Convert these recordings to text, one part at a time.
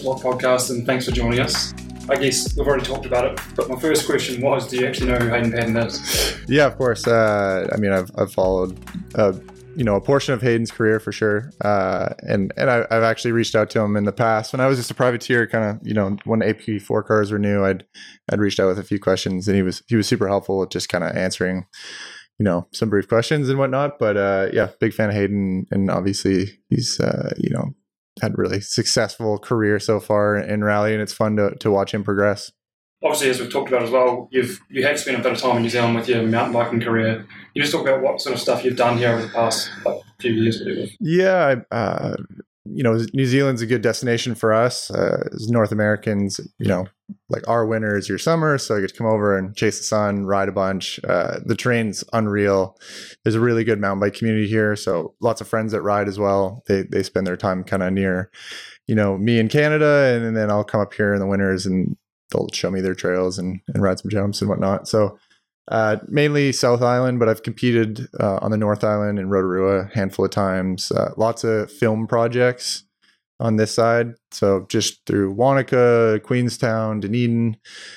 Flip-Flop Podcast, and thanks for joining us. I guess we've already talked about it, but my first question was, do you actually know who Hayden Paddon is? Yeah, of course. I've followed, a portion of Hayden's career for sure. And I've actually reached out to him in the past when I was just a privateer, kind of, when AP4 cars were new, I'd reached out with a few questions, and he was super helpful with just kind of answering, some brief questions and whatnot. But big fan of Hayden, and obviously he's, had a really successful career so far in rally, and it's fun to watch him progress. Obviously, as we've talked about as well, you have spent a bit of time in New Zealand with your mountain biking career. You just talk about what sort of stuff you've done here over the past few years, whatever. Yeah, New Zealand's a good destination for us as North Americans. Like our winter is your summer, so I get to come over and chase the sun, ride a bunch. The terrain's unreal. There's a really good mountain bike community here, so lots of friends that ride as well. They spend their time kind of near, me in Canada, and then I'll come up here in the winters and they'll show me their trails and ride some jumps and whatnot. So mainly South Island, but I've competed on the North Island in Rotorua a handful of times. Lots of film projects on this side. So just through Wanaka, Queenstown, Dunedin,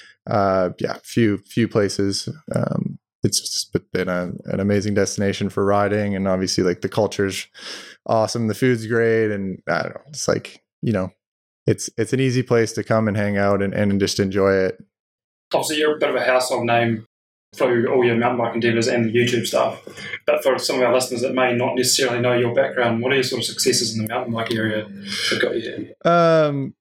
few places. It's just been an amazing destination for riding, and obviously like the culture's awesome, the food's great, and I don't know, it's like, it's an easy place to come and hang out and just enjoy it. Obviously, you're a bit of a household name through all your mountain bike endeavours and the YouTube stuff. But for some of our listeners that may not necessarily know your background, what are your sort of successes in the mountain bike area that got you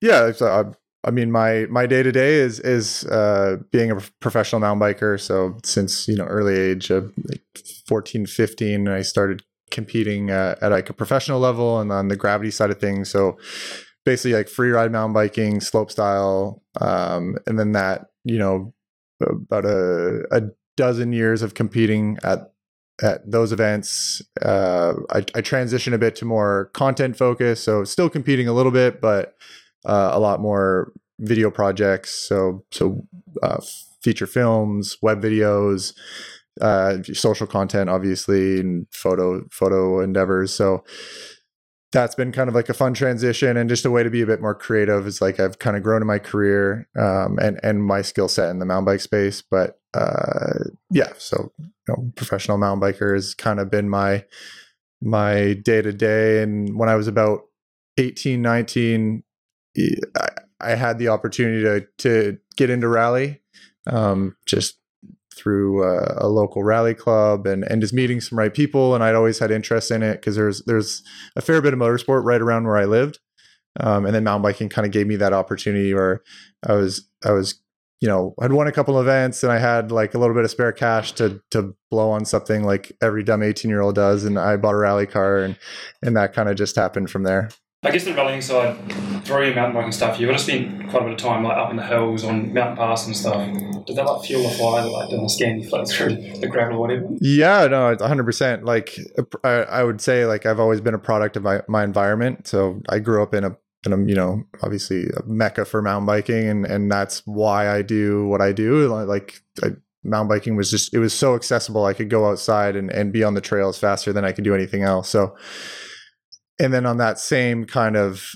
here? My day to day is being a professional mountain biker. So since early age of 14, 15, I started competing at like a professional level and on the gravity side of things. So basically like free ride mountain biking, slope style, and then that about a dozen years of competing at those events. I transitioned a bit to more content focus, so still competing a little bit, but a lot more video projects. So feature films, web videos, social content, obviously, and photo endeavors. So that's been kind of like a fun transition and just a way to be a bit more creative. It's like I've kind of grown in my career and my skill set in the mountain bike space. But so professional mountain biker has kind of been my day to day. And when I was about 18, 19, I had the opportunity to get into rally, just through a local rally club and just meeting some right people. And I'd always had interest in it because there's a fair bit of motorsport right around where I lived. And then mountain biking kind of gave me that opportunity where I was I'd won a couple of events and I had like a little bit of spare cash to blow on something like every dumb 18-year-old does. And I bought a rally car and that kind of just happened from there. I guess the rallying side, through your mountain biking stuff, you've got to spend quite a bit of time like up in the hills on mountain pass and stuff. Did that like fuel the fire that like doing the Scandi float through the gravel or whatever? Yeah, no, it's 100%. Like I would say like I've always been a product of my environment. So I grew up in a obviously a mecca for mountain biking, and that's why I do what I do. Mountain biking was it was so accessible. I could go outside and be on the trails faster than I could do anything else. So, and then on that same kind of,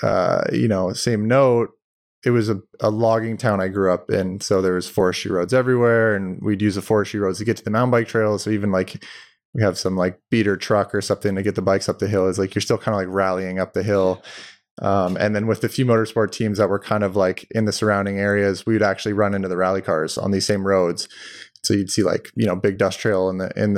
same note, it was a logging town I grew up in. So there was forestry roads everywhere, and we'd use the forestry roads to get to the mountain bike trails. So even like we have some like beater truck or something to get the bikes up the hill, is like you're still kind of like rallying up the hill. And then with the few motorsport teams that were kind of like in the surrounding areas, we would actually run into the rally cars on these same roads. So you'd see like, big dust trail in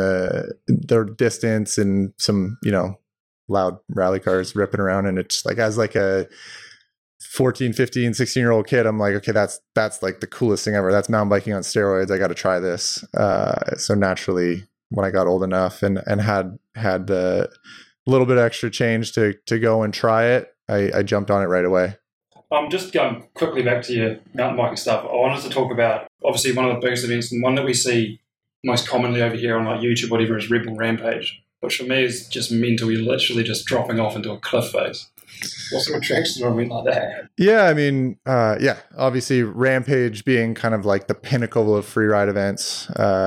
the distance and some, loud rally cars ripping around. And it's like, as like a 14, 15, 16-year-old kid, I'm like, okay, that's like the coolest thing ever. That's mountain biking on steroids. I got to try this. So naturally, when I got old enough and had the little bit of extra change to go and try it, I jumped on it right away. Just going quickly back to your mountain biking stuff, I wanted to talk about, obviously, one of the biggest events, and one that we see most commonly over here on like YouTube, whatever, is Red Bull Rampage, which for me is just mental. You're literally just dropping off into a cliff face. What sort of attractions are we like that? Yeah, obviously Rampage being kind of like the pinnacle of free ride events.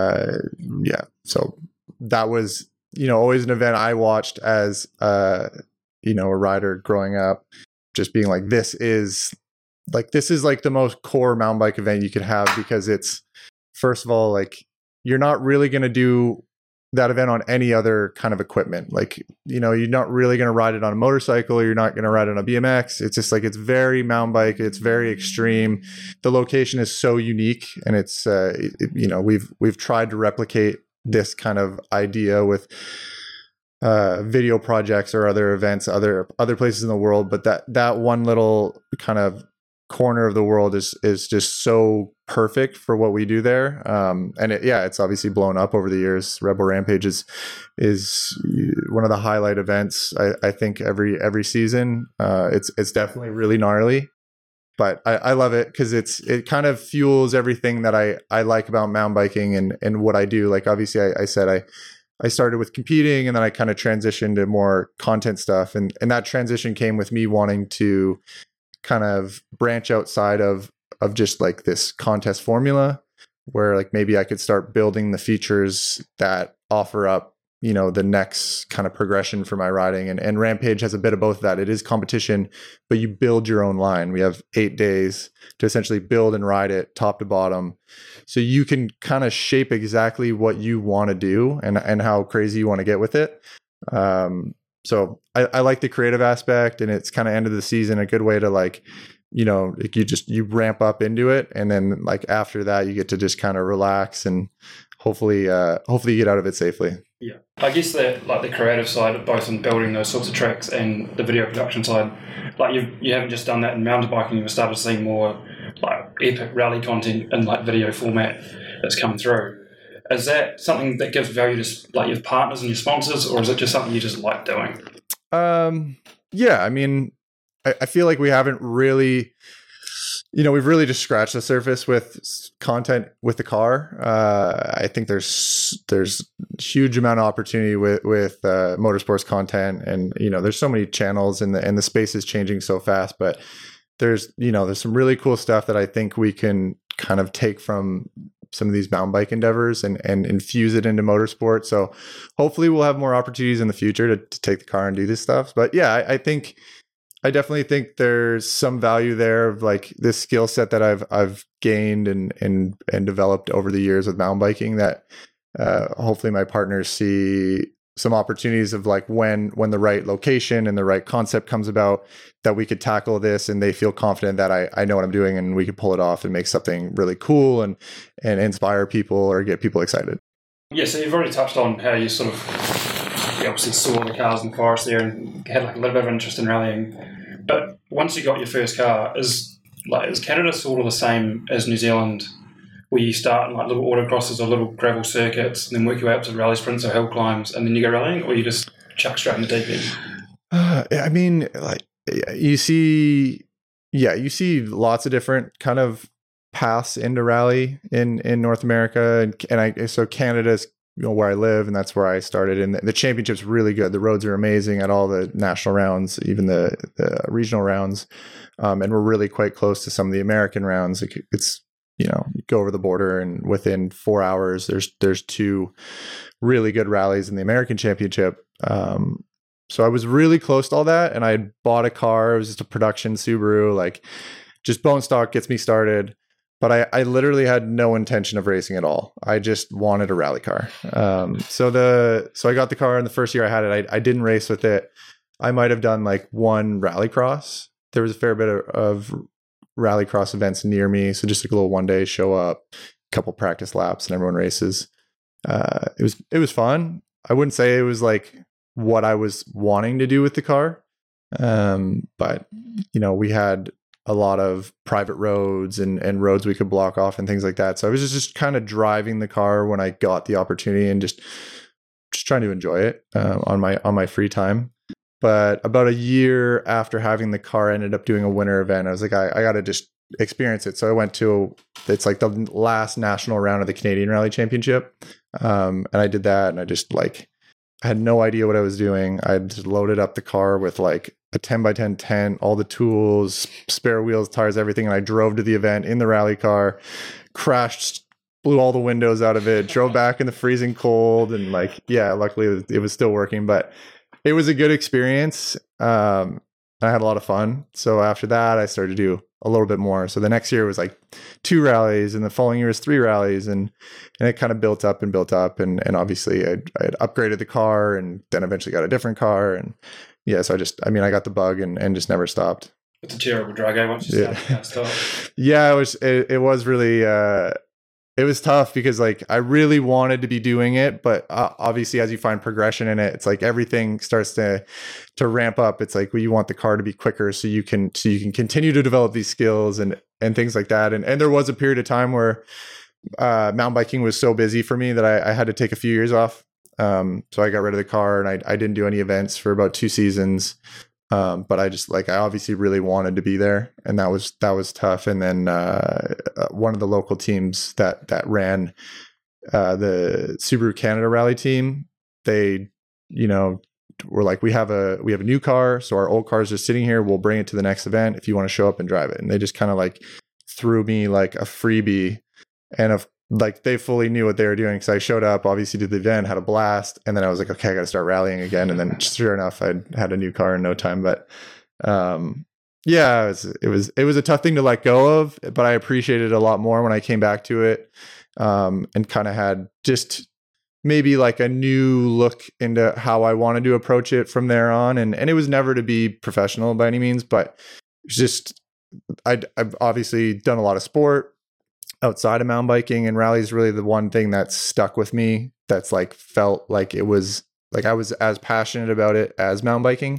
So that was, always an event I watched as, a rider growing up. just being like, this is like the most core mountain bike event you could have, because it's, first of all, like, you're not really going to do that event on any other kind of equipment. Like, you know, you're not really going to ride it on a motorcycle. You're not going to ride it on a BMX. It's just like, it's very mountain bike. It's very extreme. The location is so unique, and it's, you know, we've tried to replicate this kind of idea with video projects or other events, other places in the world. But that one little kind of corner of the world is just so perfect for what we do there. And it's obviously blown up over the years. Rebel Rampage is one of the highlight events, I think, every season. It's definitely really gnarly, but I love it because it kind of fuels everything that I like about mountain biking and what I do. Like, obviously I said I started with competing, and then I kind of transitioned to more content stuff, and that transition came with me wanting to kind of branch outside of just like this contest formula, where like maybe I could start building the features that offer up, you know, the next kind of progression for my riding. And Rampage has a bit of both of that. It is competition, but you build your own line. We have 8 days to essentially build and ride it top to bottom. So you can kind of shape exactly what you want to do and how crazy you want to get with it. So I like the creative aspect, and it's kind of end of the season, a good way to, like, you know, you ramp up into it. And then like after that, you get to just kind of relax and hopefully you get out of it safely. Yeah. I guess that, like, the creative side, both in building those sorts of tracks and the video production side, like you haven't just done that in mountain biking, you've started seeing more like epic rally content in like video format that's come through. Is that something that gives value to like your partners and your sponsors, or is it just something you just like doing? Yeah, I mean, I feel like we haven't really, you know, we've really just scratched the surface with content with the car. I think there's huge amount of opportunity with motorsports content, and, you know, there's so many channels, and the space is changing so fast. But there's some really cool stuff that I think we can kind of take from some of these mountain bike endeavors and infuse it into motorsport. So hopefully we'll have more opportunities in the future to take the car and do this stuff. But yeah, I definitely think there's some value there of like this skill set that I've gained and developed over the years with mountain biking, that hopefully my partners see some opportunities of like when the right location and the right concept comes about, that we could tackle this and they feel confident that I know what I'm doing and we could pull it off and make something really cool and inspire people or get people excited. Yeah, so you've already touched on how you sort of, you obviously saw the cars in the forest there and had like a little bit of interest in rallying. But once you got your first car, is Canada sort of the same as New Zealand, where you start in like little autocrosses or little gravel circuits and then work your way up to rally sprints or hill climbs and then you go rallying, or you just chuck straight in the deep end? I mean, like, you see lots of different kind of paths into rally in North America, so Canada's, you know, where I live, and that's where I started. And the championship's really good. The roads are amazing at all the national rounds, even the regional rounds, and we're really quite close to some of the American rounds. It's, you know, you go over the border and within 4 hours, there's 2 really good rallies in the American Championship. So I was really close to all that, and I had bought a car. It was just a production Subaru, like just bone stock, gets me started. But I literally had no intention of racing at all. I just wanted a rally car. So I got the car, and the first year I had it, I didn't race with it. I might have done like 1 rallycross. There was a fair bit of rallycross events near me, so just like a little one day show up, a couple practice laps, and everyone races. It was fun. I wouldn't say it was like what I was wanting to do with the car, but you know, we had a lot of private roads and roads we could block off and things like that. So I was just kind of driving the car when I got the opportunity and just trying to enjoy it on my free time. But about a year after having the car, I ended up doing a winter event. I was like, I got to just experience it. So I went to, it's like the last national round of the Canadian Rally Championship. And I did that, and I just like, I had no idea what I was doing. I just loaded up the car with like a 10x10 tent, all the tools, spare wheels, tires, everything. And I drove to the event in the rally car, crashed, blew all the windows out of it, drove back in the freezing cold. And like, yeah, luckily it was still working, but it was a good experience. I had a lot of fun. So after that, I started to do a little bit more. So the next year was like 2 rallies, and the following year was 3 rallies, and it kind of built up and built up. And obviously I had upgraded the car, and then eventually got a different car. And yeah, so I got the bug and just never stopped. It's a terrible drag, once you start, you can't stop. Yeah, it was really, it was tough because like I really wanted to be doing it, but obviously as you find progression in it, it's like everything starts to ramp up. It's like, well, you want the car to be quicker so you can continue to develop these skills and things like that. And there was a period of time where mountain biking was so busy for me that I had to take a few years off. So I got rid of the car, and I didn't do any events for about 2 seasons. But I obviously really wanted to be there, and that was tough. And then one of the local teams that ran the Subaru Canada Rally team, they, were like, we have a new car, so our old car is just sitting here. We'll bring it to the next event if you want to show up and drive it. And they just kind of like threw me like a freebie, and they fully knew what they were doing, because I showed up, obviously did the event, had a blast, and then I was like, okay, I got to start rallying again. And then sure enough, I had a new car in no time. But yeah, it was a tough thing to let go of, but I appreciated it a lot more when I came back to it, and kind of had just maybe like a new look into how I wanted to approach it from there on. And it was never to be professional by any means, but it's just, I've obviously done a lot of sport outside of mountain biking, and rally is really the one thing that's stuck with me. That's like felt like it was like I was as passionate about it as mountain biking.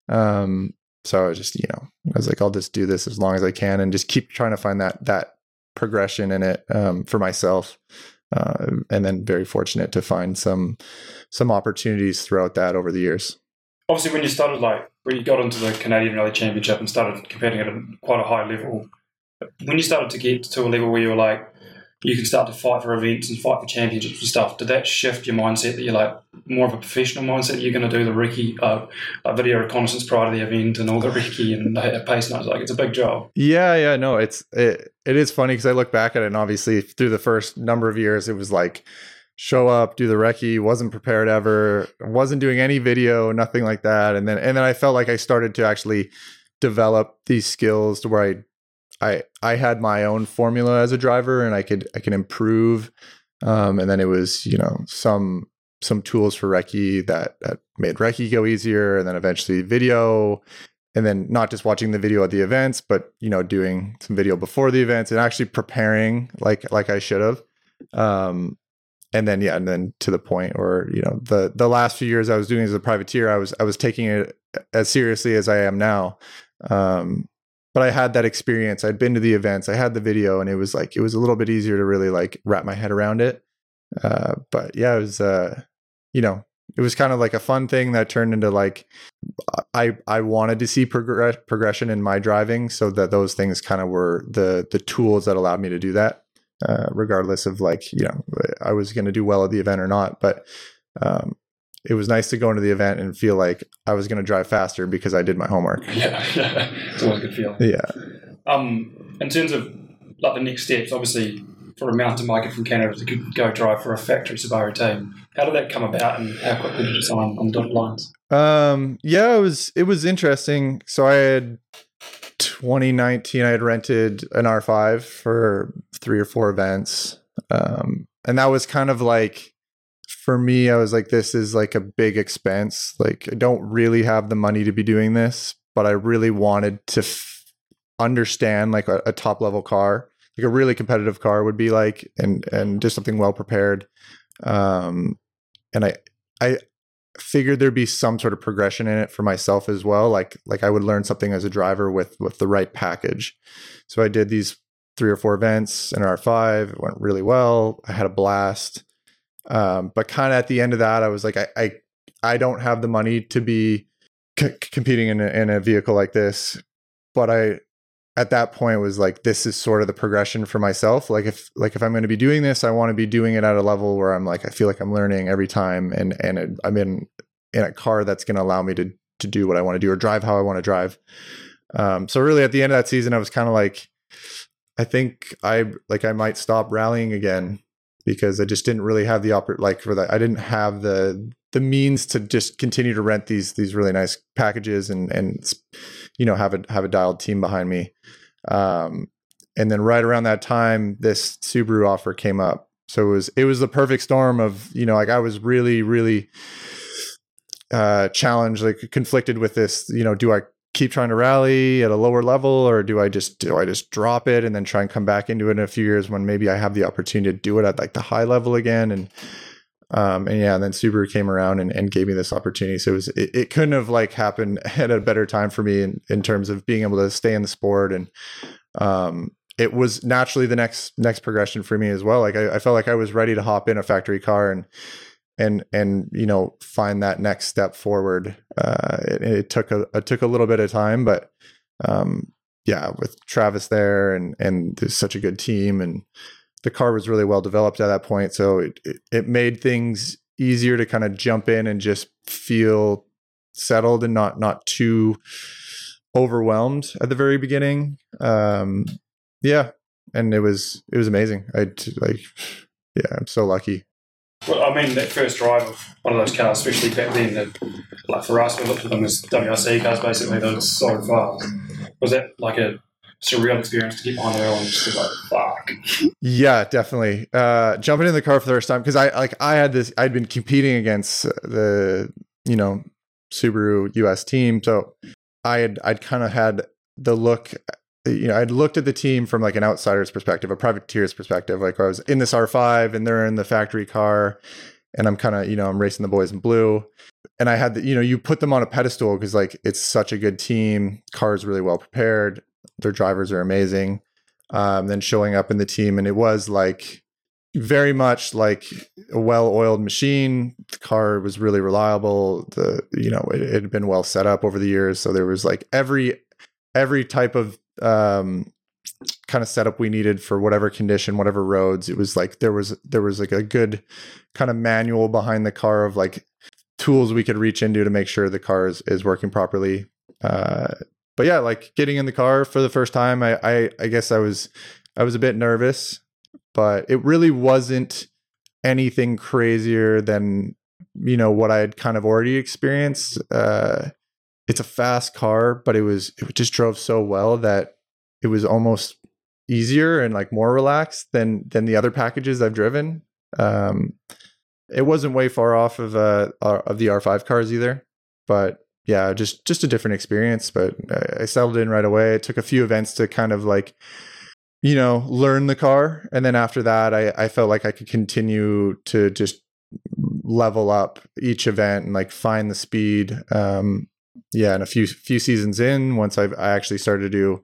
So I was just, I was like, I'll just do this as long as I can and just keep trying to find that progression in it, for myself. And then very fortunate to find some opportunities throughout that over the years. Obviously, when you started, when you got into the Canadian Rally Championship and started competing at quite a high level, when you started to get to a level where you were like, you can start to fight for events and fight for championships and stuff, did that shift your mindset that you're like more of a professional mindset? You're going to do the recce, video reconnaissance prior to the event and all the recce and the pace notes? Like, it's a big job. Yeah, no, it is funny because I look back at it, and obviously through the first number of years, it was like show up, do the recce, wasn't prepared ever, wasn't doing any video, nothing like that. And then I felt like I started to actually develop these skills to where I had my own formula as a driver, and I could improve. And then it was, some tools for recce that made recce go easier, and then eventually video, and then not just watching the video at the events, but, doing some video before the events and actually preparing like I should have. And then to the point where, the last few years I was doing as a privateer, I was taking it as seriously as I am now. But I had that experience. I'd been to the events, I had the video, and it was a little bit easier to really like wrap my head around it. But yeah, it was, it was kind of like a fun thing that turned into like, I wanted to see progression in my driving, so that those things kind of were the tools that allowed me to do that, regardless of like, I was going to do well at the event or not. But, it was nice to go into the event and feel like I was going to drive faster because I did my homework. Yeah. It's always a good feeling. Yeah. In terms of like the next steps, obviously for a mountain biker from Canada to go drive for a factory Subaru team, how did that come about, and how quickly did you sign on the dotted lines? Yeah, it was interesting. So I had 2019, I had rented an R5 for 3 or 4 events. And that was kind of like, for me, I was like, this is like a big expense. Like, I don't really have the money to be doing this, but I really wanted to understand like a top level car, like a really competitive car would be like, and just something well prepared. And I figured there'd be some sort of progression in it for myself as well. Like I would learn something as a driver with the right package. So I did these 3 or 4 events in R5. It went really well. I had a blast. But kind of at the end of that, I was like, I don't have the money to be competing in a vehicle like this. But at that point was like, this is sort of the progression for myself. Like if I'm going to be doing this, I want to be doing it at a level where I'm like, I feel like I'm learning every time, and I'm in a car that's going to allow me to do what I want to do or drive how I want to drive. So really at the end of that season, I was kind of like, I think I might stop rallying again, because I just didn't really have the I didn't have the the means to just continue to rent these really nice packages and have a dialed team behind me. And then right around that time, this Subaru offer came up. So it was the perfect storm of, like I was really, really challenged, like conflicted with this, do I keep trying to rally at a lower level, or do I just drop it and then try and come back into it in a few years when maybe I have the opportunity to do it at like the high level again? And then Subaru came around and gave me this opportunity. So it couldn't have like happened at a better time for me in terms of being able to stay in the sport. And it was naturally the next progression for me as well. Like I felt like I was ready to hop in a factory car and find that next step forward. It took a little bit of time, but with Travis there and there's such a good team, and the car was really well developed at that point. So it made things easier to kind of jump in and just feel settled and not too overwhelmed at the very beginning. And it was amazing. I'm so lucky. Well, I mean, that first drive of one of those cars, especially back then, like for us, we looked at them as WRC cars, basically. They were so fast. Was that like a surreal experience to get behind the wheel and just be like, fuck? Yeah, definitely. Jumping in the car for the first time, because I'd been competing against the Subaru US team, so I'd kind of had the look. I'd looked at the team from like an outsider's perspective, a privateer's perspective. Like I was in this R5 and they're in the factory car, and I'm kind of, I'm racing the boys in blue. And I had you put them on a pedestal because like it's such a good team. Car is really well prepared. Their drivers are amazing. Then showing up in the team, and it was like very much like a well-oiled machine. The car was really reliable. It had been well set up over the years. So there was like every type of kind of setup we needed for whatever condition, whatever roads. It was like there was like a good kind of manual behind the car of like tools we could reach into to make sure the car is working properly. But yeah, like getting in the car for the first time, I guess I was a bit nervous, but it really wasn't anything crazier than what I had kind of already experienced. It's a fast car, but it just drove so well that it was almost easier and like more relaxed than the other packages I've driven. It wasn't way far off of the R5 cars either, but yeah, just a different experience. But I settled in right away. It took a few events to kind of like, learn the car, and then after that, I felt like I could continue to just level up each event and like find the speed. And a few seasons in, once I actually started to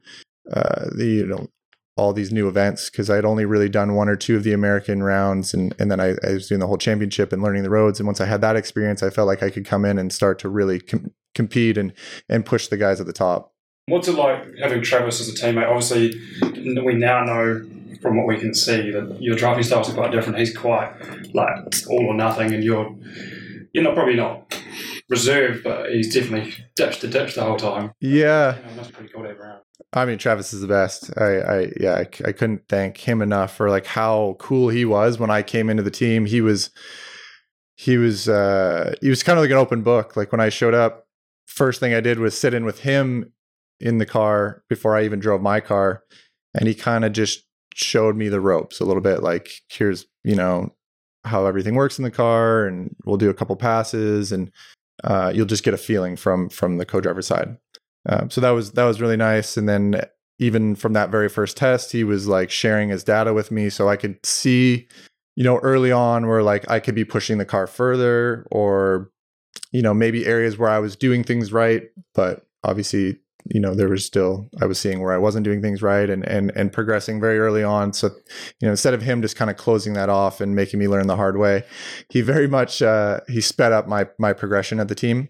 do all these new events, because I'd only really done one or two of the American rounds, and then I was doing the whole championship and learning the roads. And once I had that experience, I felt like I could come in and start to really compete and push the guys at the top. What's it like having Travis as a teammate? Obviously, we now know from what we can see that your driving styles are quite different. He's quite like all or nothing, and you're probably not reserved, but he's definitely ditch to ditch the whole time. Yeah, that's pretty cool to have around. I mean, Travis is the best. I couldn't thank him enough for like how cool he was when I came into the team. He was kind of like an open book. Like when I showed up, first thing I did was sit in with him in the car before I even drove my car, and he kind of just showed me the ropes a little bit. Like, here's how everything works in the car, and we'll do a couple passes, and you'll just get a feeling from the co-driver side. So that was really nice. And then even from that very first test, he was like sharing his data with me, so I could see, early on where like I could be pushing the car further, or maybe areas where I was doing things right, but obviously there was still, I was seeing where I wasn't doing things right, and progressing very early on. So, instead of him just kind of closing that off and making me learn the hard way, he very much, he sped up my progression at the team.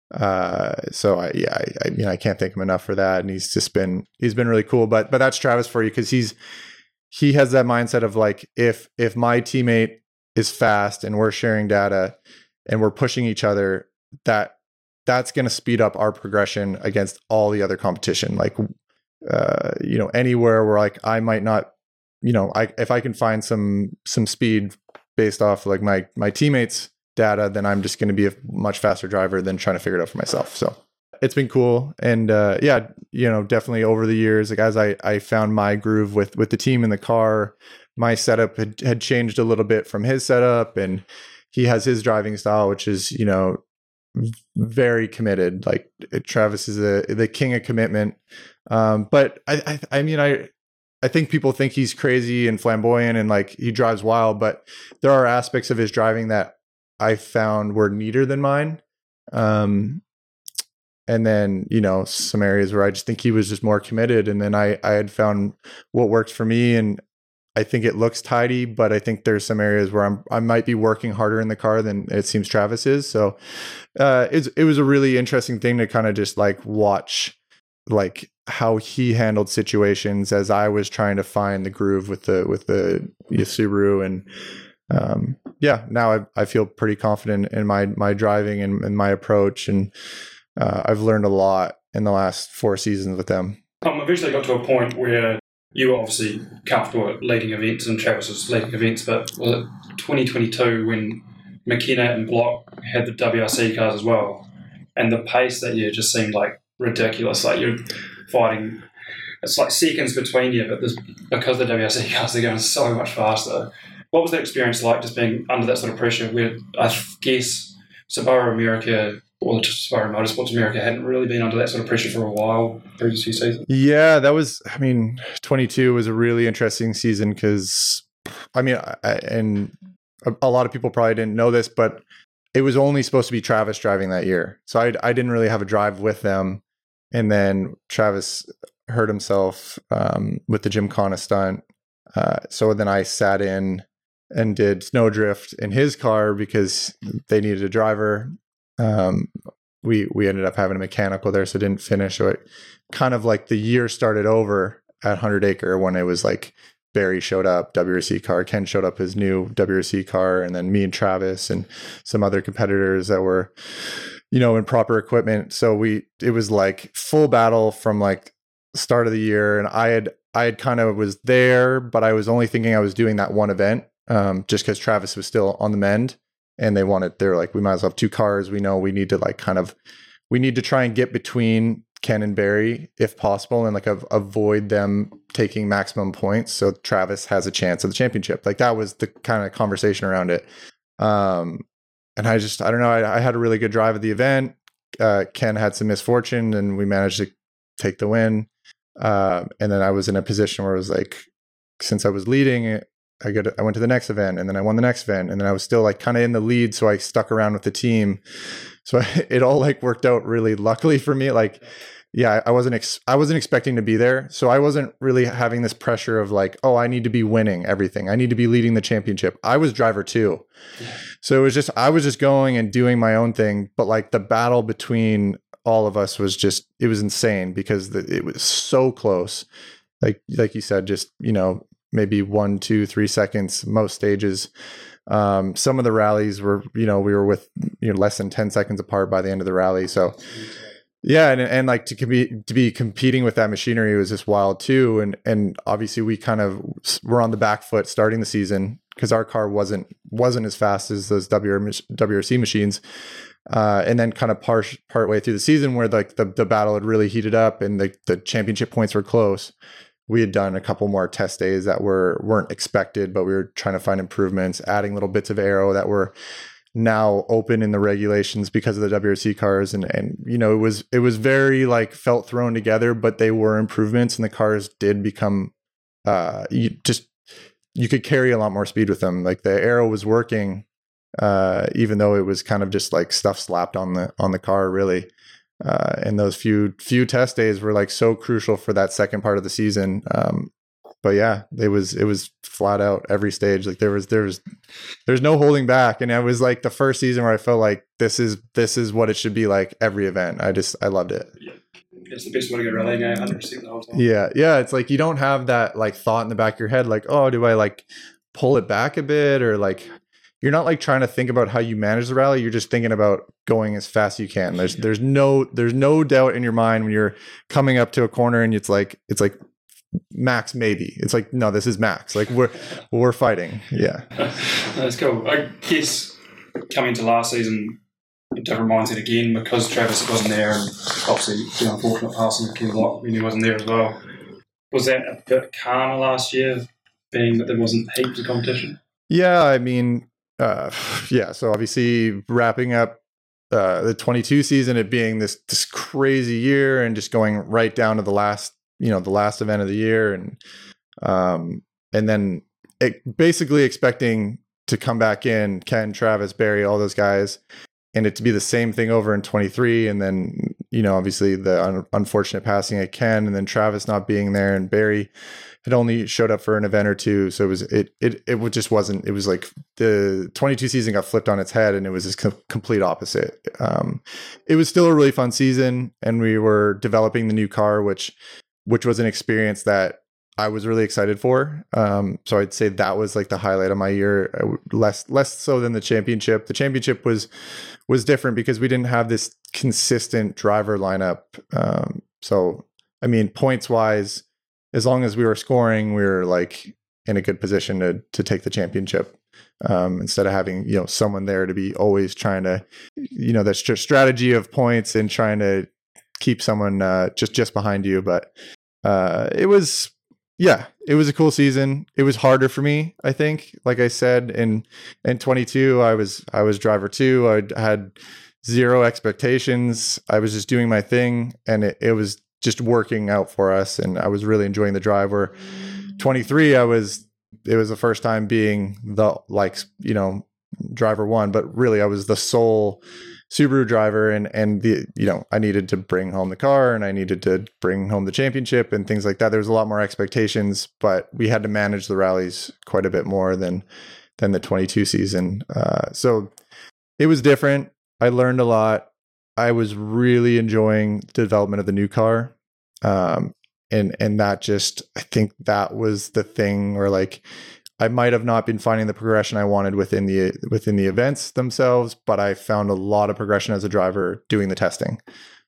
So I can't thank him enough for that. And he's been really cool, but that's Travis for you. 'Cause he has that mindset of like, if my teammate is fast and we're sharing data and we're pushing each other, that's going to speed up our progression against all the other competition. Like, anywhere where like I might not, if I can find some speed based off like my teammates data, then I'm just going to be a much faster driver than trying to figure it out for myself. So it's been cool. And yeah, definitely over the years, like as I found my groove with the team in the car, my setup had changed a little bit from his setup, and he has his driving style, which is, very committed. Like Travis is the king of commitment. But I mean, I think people think he's crazy and flamboyant and like he drives wild, but there are aspects of his driving that I found were neater than mine. And then, some areas where I just think he was just more committed. And then I had found what works for me, and I think it looks tidy, but I think there's some areas where I might be working harder in the car than it seems Travis is. So it was a really interesting thing to kind of just like watch like how he handled situations as I was trying to find the groove with the Subaru. And now I feel pretty confident in my driving and my approach, and I've learned a lot in the last 4 seasons with them. Eventually got to a point where you were obviously comfortable at leading events, and Travis was leading events, but was it 2022 when McKenna and Block had the WRC cars as well, and the pace that you just seemed like ridiculous. Like you're fighting, it's like seconds between you, but because the WRC cars are going so much faster. What was that experience like, just being under that sort of pressure where I guess Subaru America or Subaru Motorsports America hadn't really been under that sort of pressure for a while previous few seasons? Yeah, 22 was a really interesting season because, and a lot of people probably didn't know this, but it was only supposed to be Travis driving that year. So I didn't really have a drive with them. And then Travis hurt himself with the Gymkhana stunt. So then I sat in and did snowdrift in his car because they needed a driver. We ended up having a mechanical there, so it didn't finish. So it kind of like the year started over at 100 Acre when it was like Barry showed up, WRC car, Ken showed up his new WRC car, and then me and Travis and some other competitors that were, in proper equipment. So it was like full battle from like start of the year. And I had kind of was there, but I was only thinking I was doing that one event, just because Travis was still on the mend. And they're like, we might as well have 2 cars. We know we need to we need to try and get between Ken and Barry if possible, and like avoid them taking maximum points. So Travis has a chance at the championship. Like that was the kind of conversation around it. And I don't know. I had a really good drive at the event. Ken had some misfortune and we managed to take the win. And then I was in a position where it was like, since I was leading, I went to the next event, and then I won the next event, and then I was still like kind of in the lead. So I stuck around with the team. So it all like worked out really luckily for me. Like, yeah, I wasn't expecting to be there. So I wasn't really having this pressure of like, oh, I need to be winning everything. I need to be leading the championship. I was driver 2. Yeah. So I was just going and doing my own thing. But like the battle between all of us was it was insane because it was so close. Like you said, just, maybe 1, 2, 3 seconds, most stages. Some of the rallies were, we were with less than 10 seconds apart by the end of the rally. So yeah, and like to be competing with that machinery was just wild too. And obviously we kind of were on the back foot starting the season because our car wasn't as fast as those WRC machines. And then kind of part way through the season where like the battle had really heated up and the championship points were close. We had done a couple more test days that weren't expected, but we were trying to find improvements, adding little bits of aero that were now open in the regulations because of the WRC cars. And it was very like felt thrown together, but they were improvements, and the cars did become, you could carry a lot more speed with them. Like the aero was working, even though it was kind of just like stuff slapped on the car really. And those few test days were like so crucial for that second part of the season. But yeah, it was flat out every stage. Like there's no holding back. And it was like the first season where I felt like this is what it should be like every event. I loved it. Yeah. It's the best way to get rallying 100% the whole time. Yeah. Yeah. It's like, you don't have that like thought in the back of your head, like, oh, do I like pull it back a bit, or like, you're not like trying to think about how you manage the rally. You're just thinking about going as fast as you can. There's no doubt in your mind when you're coming up to a corner and it's like max maybe. It's like, no, this is max. Like we're fighting. Yeah. That's cool. I guess coming to last seaon, a different mindset again because Travis wasn't there, and obviously the unfortunate passing of Ken Block when he wasn't there as well. Was that a bit calmer last year, being that there wasn't heaps of competition? Yeah, I mean, so obviously wrapping up the 22 season, it being this crazy year and just going right down to the last event of the year, and then basically expecting to come back in, Ken, Travis, Barry, all those guys, and it to be the same thing over in 23. And then, obviously the unfortunate passing of Ken, and then Travis not being there, and Barry had only showed up for an event or two. So it just wasn't, it was like the 22 season got flipped on its head, and it was this complete opposite. It was still a really fun season, and we were developing the new car, which was an experience that I was really excited for. So I'd say that was like the highlight of my year, less so than the championship. The championship was different because we didn't have this consistent driver lineup. So, I mean, points wise, as long as we were scoring, we were like in a good position to take the championship. Instead of having, someone there to be always trying to, that's just strategy of points and trying to keep someone just behind you. But it was a cool season. It was harder for me, I think. Like I said, in 22, I was driver 2. I had zero expectations. I was just doing my thing, and it was just working out for us, and I was really enjoying the drive. Where 23, it was the first time being the driver 1, but really I was the sole Subaru driver, and I needed to bring home the car, and I needed to bring home the championship and things like that. There was a lot more expectations, but we had to manage the rallies quite a bit more than the 22 season. So it was different. I learned a lot. I was really enjoying the development of the new car. And that just, I think that was the thing where like, I might have not been finding the progression I wanted within the events themselves, but I found a lot of progression as a driver doing the testing.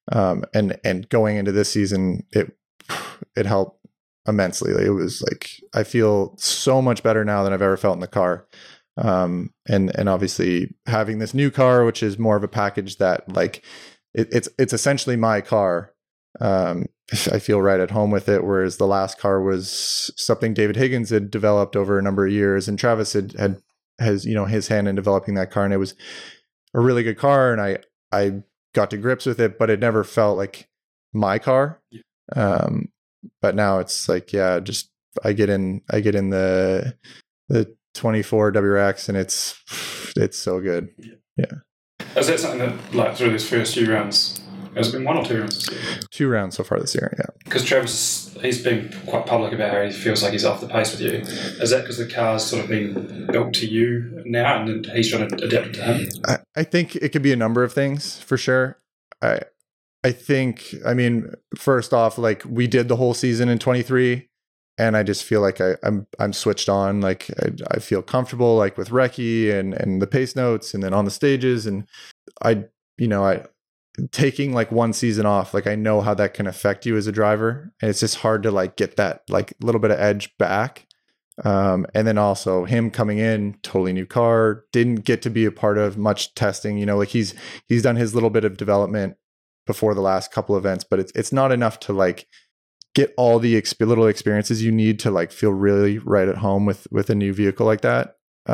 And going into this season, it helped immensely. It was like, I feel so much better now than I've ever felt in the car. And obviously having this new car, which is more of a package that like, it's essentially my car. I feel right at home with it, whereas the last car was something David Higgins had developed over a number of years, and Travis has his hand in developing that car, and it was a really good car, and I got to grips with it, but it never felt like my car. But now it's like, just I get in the 24 WRX, and it's so good. Yeah. Is that something that, like, through these first few rounds, has it been 1 or 2 rounds this year? 2 rounds so far this year, yeah. Because Travis, he's been quite public about how he feels like he's off the pace with you. Is that because the car's sort of been built to you now, and he's trying to adapt it to him? I think it could be a number of things, for sure. I think, I mean, first off, like, we did the whole season in 23, and I just feel like I'm switched on. Like, I feel comfortable, like, with recce and the pace notes, and then on the stages, and I taking like 1 season off, like, I know how that can affect you as a driver, and it's just hard to like get that like little bit of edge back. And then also him coming in, totally new car, didn't get to be a part of much testing. Like he's done his little bit of development before the last couple events, but it's not enough to like get all the little experiences you need to like feel really right at home with a new vehicle like that.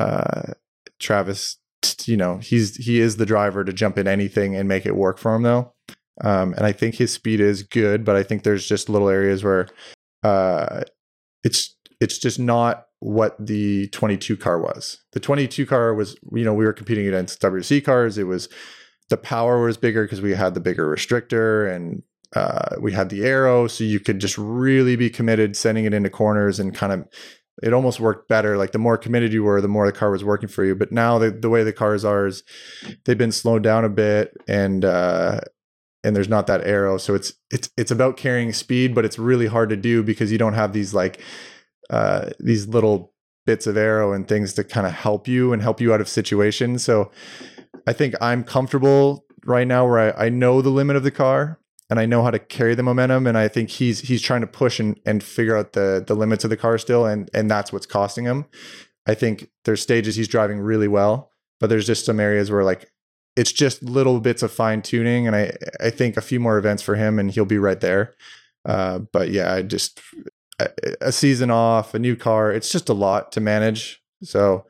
Travis, he is the driver to jump in anything and make it work for him though. And I think his speed is good, but I think there's just little areas where it's just not what the 22 car was. The 22 car was, we were competing against WC cars. It was, the power was bigger because we had the bigger restrictor, and we had the aero, so you could just really be committed sending it into corners, and kind of, it almost worked better. Like, the more committed you were, the more the car was working for you. But now the way the cars are is they've been slowed down a bit, and there's not that aero. So it's about carrying speed, but it's really hard to do because you don't have these like these little bits of aero and things to kind of help you out of situations. So I think I'm comfortable right now where I know the limit of the car, and I know how to carry the momentum. And I think he's trying to push and figure out the limits of the car still. And that's what's costing him. I think there's stages he's driving really well. but there's just some areas where like it's just little bits of fine tuning, and I think a few more events for him and he'll be right there. But yeah, a season off, a new car, it's just a lot to manage. So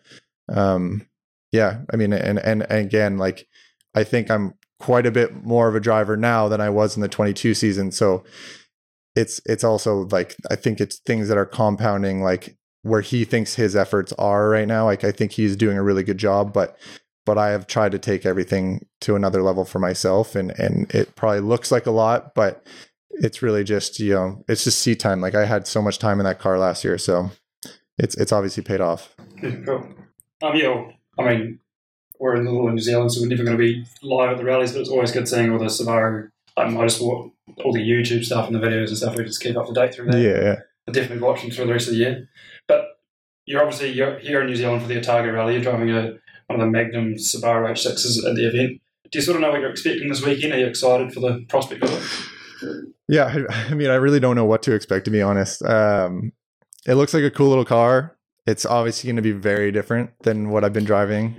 yeah, I mean, and again, like I think I'm quite a bit more of a driver now than I was in the 22 season. So it's also like, I think it's things that are compounding, like where he thinks his efforts are right now. Like I think he's doing a really good job, but I have tried to take everything to another level for myself, and it probably looks like a lot, but it's really just, you know, it's just seat time. Like I had so much time in that car last year, so it's obviously paid off. Yeah, cool. Yeah, I mean, we're in New Zealand, so we're never going to be live at the rallies, but it's always good seeing all the Subaru motorsport, all the YouTube stuff and the videos and stuff. We just keep up to date through that. Yeah. I'll definitely watch them through the rest of the year. But you're here in New Zealand for the Otago Rally. You're driving one of the Magnum Subaru H6s at the event. Do you sort of know what you're expecting this weekend? Are you excited for the prospect of it? Yeah, I mean, I really don't know what to expect, to be honest. It looks like a cool little car. It's obviously going to be very different than what I've been driving.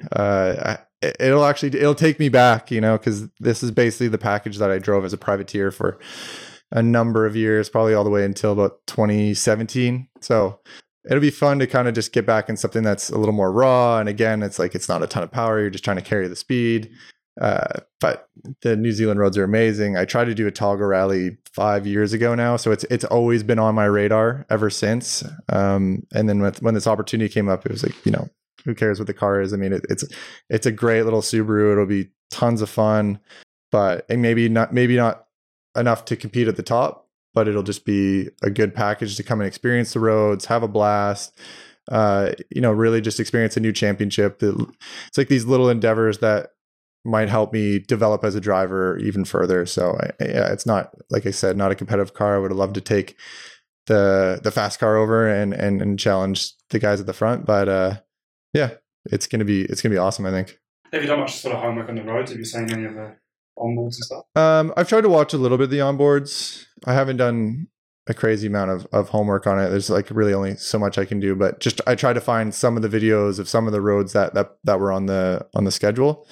It'll take me back, you know, because this is basically the package that I drove as a privateer for a number of years, probably all the way until about 2017. So it'll be fun to kind of just get back in something that's a little more raw. And again, it's like, it's not a ton of power. You're just trying to carry the speed. But the New Zealand roads are amazing. I tried to do a Otago rally 5 years ago now, so it's always been on my radar ever since. And then when this opportunity came up, it was like, you know, who cares what the car is? I mean, it's a great little Subaru. It'll be tons of fun, but maybe not enough to compete at the top, but it'll just be a good package to come and experience the roads, have a blast. You know, really just experience a new championship. It's like these little endeavors that might help me develop as a driver even further. So yeah, it's not, like I said, not a competitive car. I would have loved to take the fast car over and challenge the guys at the front. But yeah, it's gonna be awesome, I think. Have you done much sort of homework on the roads? Have you seen any of the onboards and stuff? I've tried to watch a little bit of the onboards. I haven't done a crazy amount of homework on it. There's like really only so much I can do, but just I try to find some of the videos of some of the roads that were on the schedule.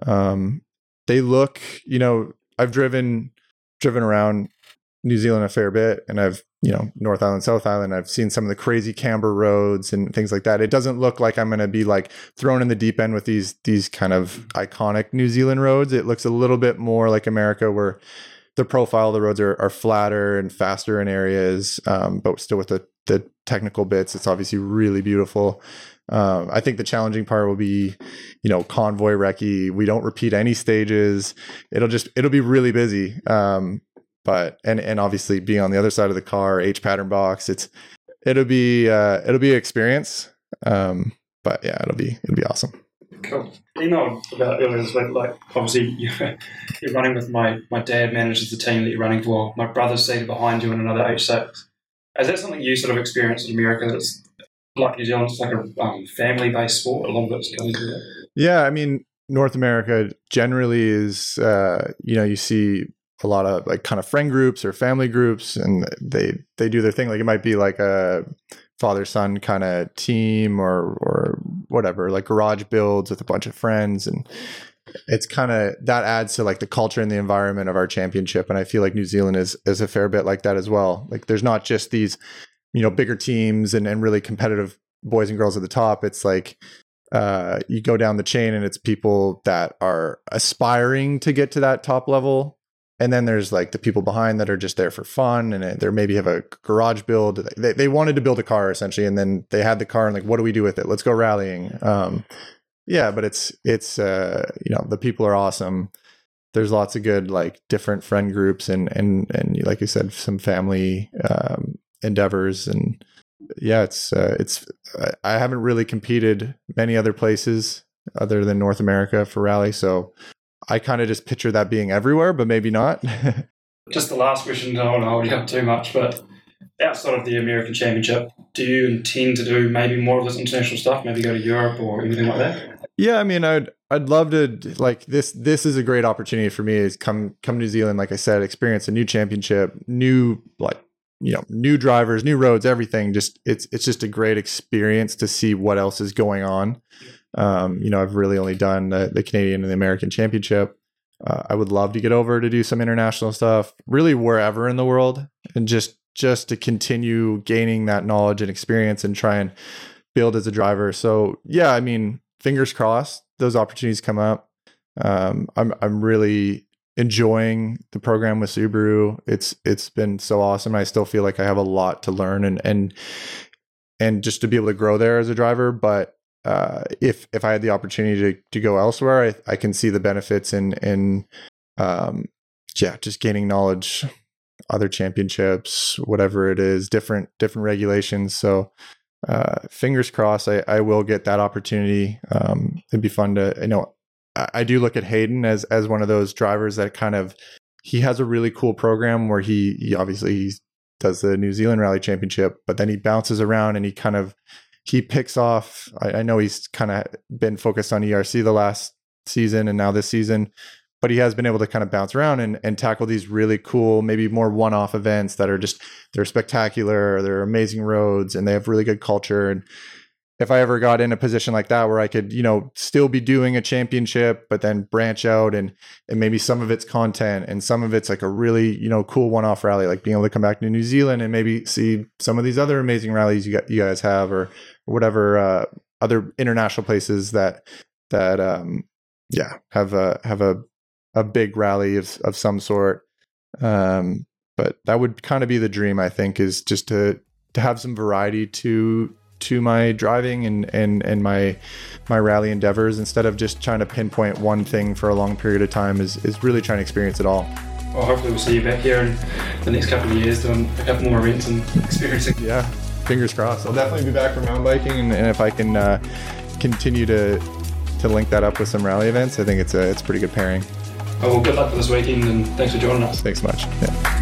They look, you know, I've driven around New Zealand a fair bit, and I've, you know, North Island, South Island, I've seen some of the crazy camber roads and things like that. It doesn't look like I'm going to be like thrown in the deep end with these kind of iconic New Zealand roads. It looks a little bit more like America, where the profile of the roads are flatter and faster in areas, but still with the technical bits. It's obviously really beautiful. I think the challenging part will be, you know, convoy recce. We don't repeat any stages. It'll be really busy. But obviously being on the other side of the car, H pattern box, it'll be an experience. But yeah, it'll be awesome. Cool. Emailed about earlier this week, like obviously you're running with my dad manages the team that you're running for. My brother's seated behind you in another H6. Is that something you sort of experienced in America that's like New Zealand? It's like a family-based sport, a lot of it's going to that. Yeah, I mean, North America generally is, you know, you see a lot of like kind of friend groups or family groups, and they do their thing. Like it might be like a father-son kind of team or whatever, like garage builds with a bunch of friends. And it's kind of, that adds to like the culture and the environment of our championship. And I feel like New Zealand is a fair bit like that as well. Like there's not just these, you know, bigger teams and really competitive boys and girls at the top. It's like, you go down the chain and it's people that are aspiring to get to that top level. And then there's like the people behind that are just there for fun, and they maybe have a garage build. They wanted to build a car essentially, and then they had the car and like, what do we do with it? Let's go rallying. Yeah, but it's you know, the people are awesome. There's lots of good like different friend groups and like you said, some family endeavors, and yeah, it's I haven't really competed many other places other than North America for rally, so I kind of just picture that being everywhere, but maybe not. Just the last question, I don't want to hold you up too much, but outside of the American Championship, do you intend to do maybe more of this international stuff, maybe go to Europe or anything like that? Yeah, I mean, I'd love to, like, this is a great opportunity for me, is come to New Zealand, like I said, experience a new championship, new, like, you know, new drivers, new roads, everything. Just it's just a great experience to see what else is going on. I've really only done the Canadian and the American Championship. I would love to get over to do some international stuff, really wherever in the world, and just to continue gaining that knowledge and experience and try and build as a driver. So yeah, I mean, fingers crossed those opportunities come up. I'm really enjoying the program with Subaru. It's been so awesome. I still feel like I have a lot to learn and just to be able to grow there as a driver. But if I had the opportunity to go elsewhere, I can see the benefits in just gaining knowledge, other championships, whatever it is, different regulations. So fingers crossed, I will get that opportunity. It'd be fun to, I do look at Hayden as one of those drivers that he has a really cool program where he obviously does the New Zealand Rally Championship, but then he bounces around and he picks off. I know he's kind of been focused on ERC the last season and now this season, but he has been able to kind of bounce around and tackle these really cool, maybe more one-off events that are they're spectacular, they're amazing roads, and they have really good culture. And if I ever got in a position like that where I could, still be doing a championship, but then branch out and maybe some of it's content and some of it's like a really, cool one-off rally, like being able to come back to New Zealand and maybe see some of these other amazing rallies you guys have, or whatever other international places that have a big rally of some sort. But that would kind of be the dream, I think, is just to have some variety to my driving and my rally endeavors, instead of just trying to pinpoint one thing for a long period of time, is really trying to experience it all. Well, hopefully we'll see you back here in the next couple of years doing a couple more events and experiencing. Yeah, fingers crossed. I'll definitely be back for mountain biking, and if I can continue to link that up with some rally events, I think it's a pretty good pairing. Oh, well, good luck for this weekend, and thanks for joining us. Thanks much. Yeah.